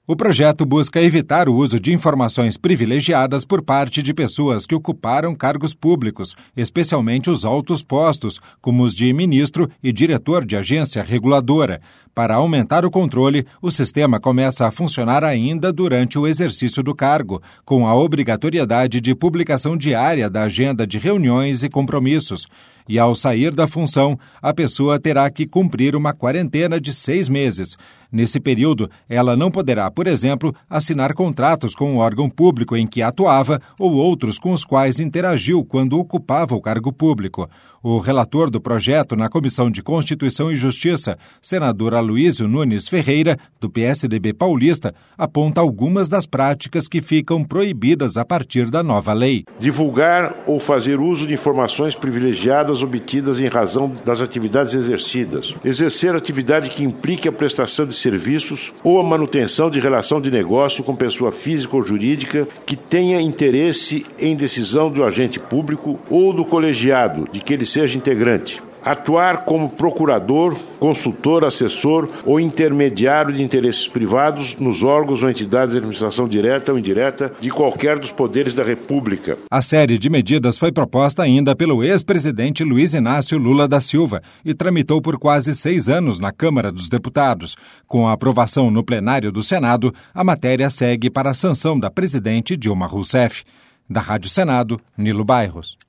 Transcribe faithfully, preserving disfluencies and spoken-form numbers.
O projeto busca evitar o uso de informações privilegiadas por parte de pessoas que ocuparam cargos públicos, especialmente os altos postos, como os de ministro e diretor de agência reguladora. Para aumentar o controle, o sistema começa a funcionar ainda durante o exercício do cargo, com a obrigatoriedade de publicação diária da agenda de reuniões e compromissos. E ao sair da função, a pessoa terá que cumprir uma quarentena de seis meses. Nesse período, ela não poderá, por exemplo, assinar contratos com o órgão público em que atuava ou outros com os quais interagiu quando ocupava o cargo público. O relator do projeto na Comissão de Constituição e Justiça, senador Aloísio Nunes Ferreira, do P S D B paulista, aponta algumas das práticas que ficam proibidas a partir da nova lei. Divulgar ou fazer uso de informações privilegiadas obtidas em razão das atividades exercidas. Exercer atividade que implique a prestação de serviços ou a manutenção de relação de negócio com pessoa física ou jurídica que tenha interesse em decisão do agente público ou do colegiado de que ele seja integrante. Atuar como procurador, consultor, assessor ou intermediário de interesses privados nos órgãos ou entidades de administração direta ou indireta de qualquer dos poderes da República. A série de medidas foi proposta ainda pelo ex-presidente Luiz Inácio Lula da Silva e tramitou por quase seis anos na Câmara dos Deputados. Com a aprovação no plenário do Senado, a matéria segue para a sanção da presidente Dilma Rousseff. Da Rádio Senado, Nilo Bairros.